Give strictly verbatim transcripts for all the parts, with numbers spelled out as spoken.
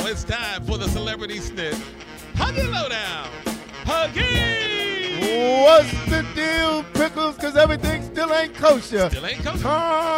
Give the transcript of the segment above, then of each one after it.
it's time for the Celebrity Sniff. Huggy Lowdown. Huggy! What's the deal, Pickles? Because everything still ain't kosher. Still ain't kosher.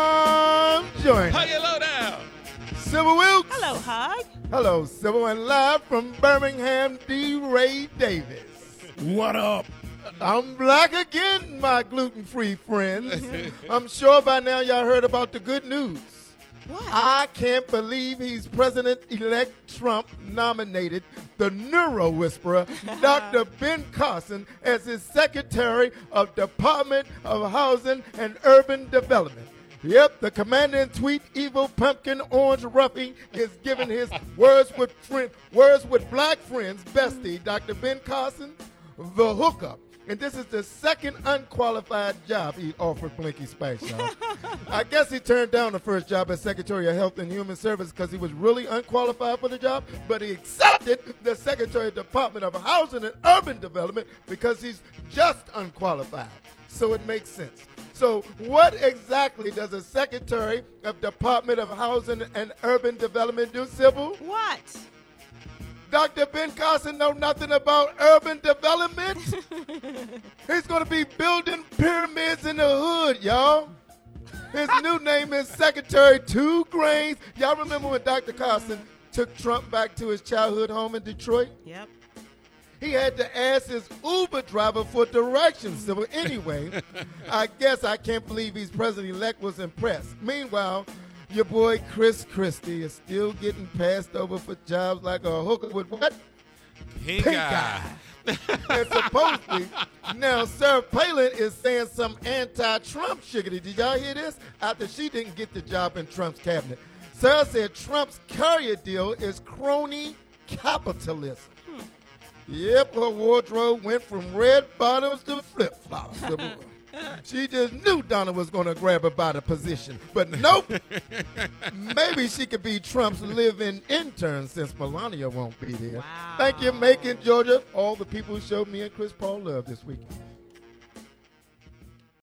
Tom Joyner. Huggy Lowdown. Sybil Wilkes. Hello, Hug. Hello, Sybil. And live from Birmingham, D. Ray Davis. What up? I'm black again, my gluten-free friends. I'm sure by now y'all heard about the good news. What? I can't believe he's President-elect Trump nominated the neuro whisperer, Doctor Ben Carson, as his Secretary of Department of Housing and Urban Development. Yep, the commander-in-chief, evil pumpkin orange roughie, is giving his words with friend, words with black friends bestie, Doctor Ben Carson, the hookup. And this is the second unqualified job he offered Blinky Spice, y'all. I guess he turned down the first job as Secretary of Health and Human Services because he was really unqualified for the job, but he accepted the Secretary of Department of Housing and Urban Development because he's just unqualified. So it makes sense. So what exactly does a Secretary of Department of Housing and Urban Development do, Sybil? What? Doctor Ben Carson know nothing about urban development? He's going to be building pyramids in the hood, y'all. His new name is Secretary Two Grains. Y'all remember when Doctor Carson took Trump back to his childhood home in Detroit? Yep. He had to ask his Uber driver for directions. So anyway, I guess I can't believe he's president-elect was impressed. Meanwhile, your boy Chris Christie is still getting passed over for jobs like a hooker with what? Pink, Pink eye. eye. And supposedly, now Sarah Palin is saying some anti-Trump shiggity. Did y'all hear this? After she didn't get the job in Trump's cabinet. Sarah said Trump's carrier deal is crony capitalism. Hmm. Yep, her wardrobe went from red bottoms to flip-flops. She just knew Donna was going to grab her by the position. But nope. Maybe she could be Trump's live-in intern since Melania won't be there. Wow. Thank you, Macon, Georgia. All the people who showed me and Chris Paul love this weekend.